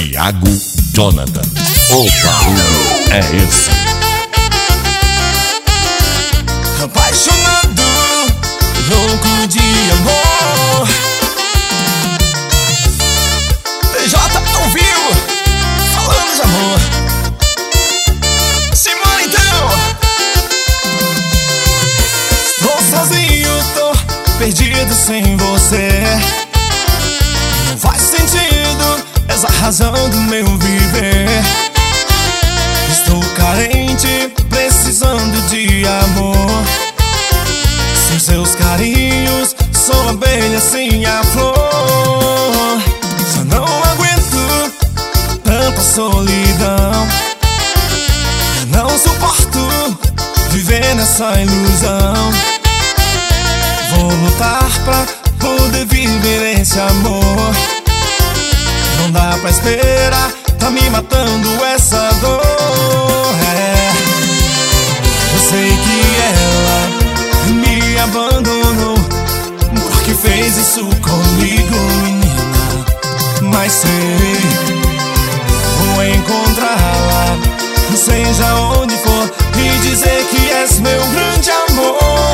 Thiago Jonathan. O barulho é esse. Apaixonado, louco de amor. PJ ao vivo, falando de amor. Simone então. Estou sozinho, tô perdido sem você. Não faz sentido, és a razão do meu viver. Estou carente, precisando de amor. Sem seus carinhos, sou abelha sem a flor. Só não aguento tanta solidão. Eu não suporto viver nessa ilusão. Vou lutar pra poder viver esse amor. Não dá pra esperar, tá me matando essa dor. Eu sei que ela me abandonou, porque fez isso comigo, menina. Mas sei, vou encontrá-la, seja onde for, e dizer que és meu grande amor.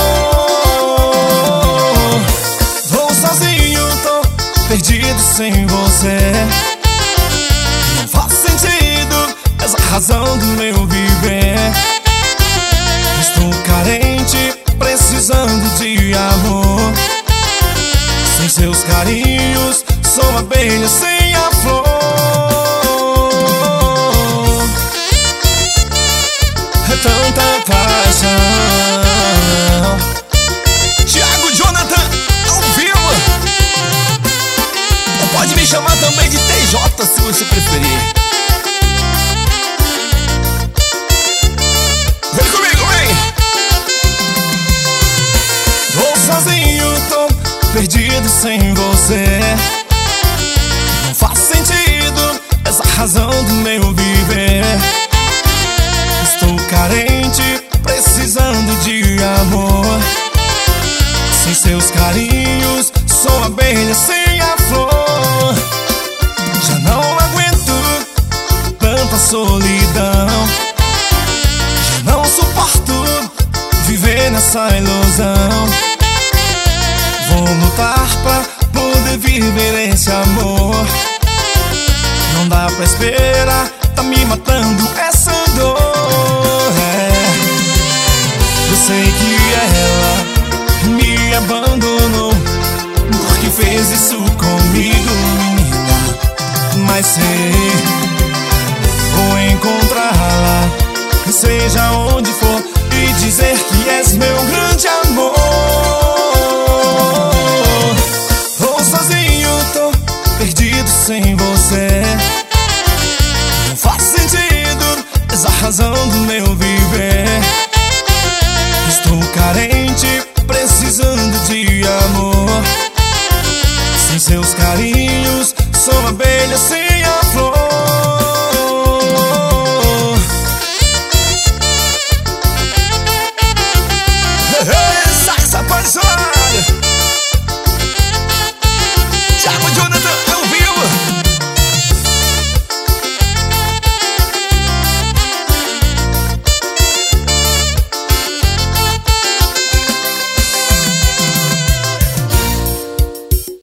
Vou sozinho, tô perdido sem você. Não faz sentido, és a razão do meu viver. Estou carente, precisando de amor. Sem seus carinhos, sou abelha sem a flor. É tanta paixão. Thiago Jonathan, ao vivo. Ou pode me chamar também de TJ, se você preferir. Vem comigo, vem. Vou sozinho, tô perdido sem você. Não faz sentido, és a razão do meu viver. Estou carente, precisando de amor. Sem seus carinhos, sou abelha sem a flor. Já não aguento tanta solidão. Já não suporto viver nessa ilusão. Vou lutar pra poder viver esse amor. Não dá pra esperar, tá me matando essa dor. Eu sei que ela me abandonou, porque fez isso comigo, menina. Mas sei, vou encontrá-la, seja onde for, e dizer que és meu grande amor. Vou sozinho, tô perdido sem você. Não faz sentido, és a razão do meu viver. Estou carente, precisando de amor. Sem seus carinhos, sou abelha sem